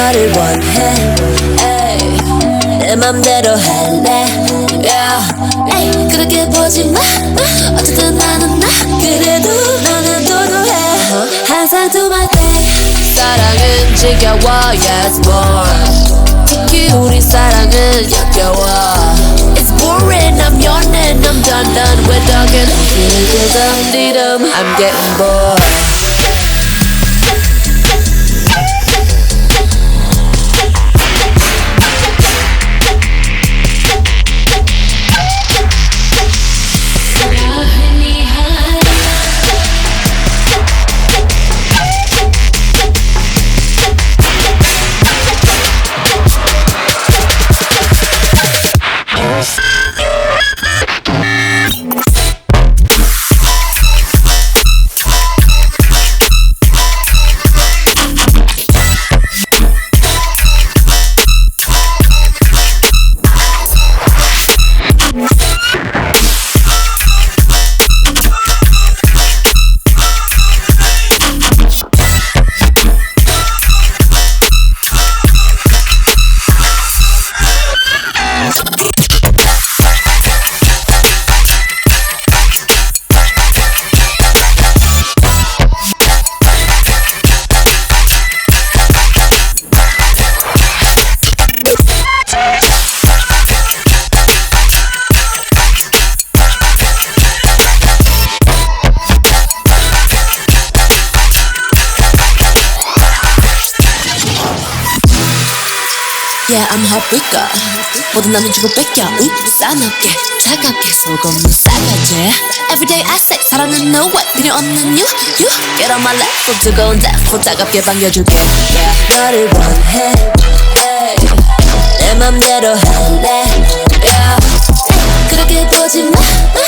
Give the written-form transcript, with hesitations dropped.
너를 원해 에이, 내 맘대로 할래 yeah. 에이, 그렇게 보지마 어쨌든 나는 나 그래도 너는 도도해 항상 do my thing 사랑은 지겨워 yes born 특히 우리 사랑은 역겨워 It's boring I'm yawning I'm done with talking Cause I need 'em I'm getting bored Yeah, I'm heartbreaker 모든 나는 주고 뺏겨 싸납게 차갑게 속은 무사가지 Everyday I say 사랑은 no way 필요 없는 you Get on my level 뜨거운 대포 따갑게 반겨줄게 yeah. 너를 원해 hey. 내 맘대로 할래 yeah. 그렇게 보지마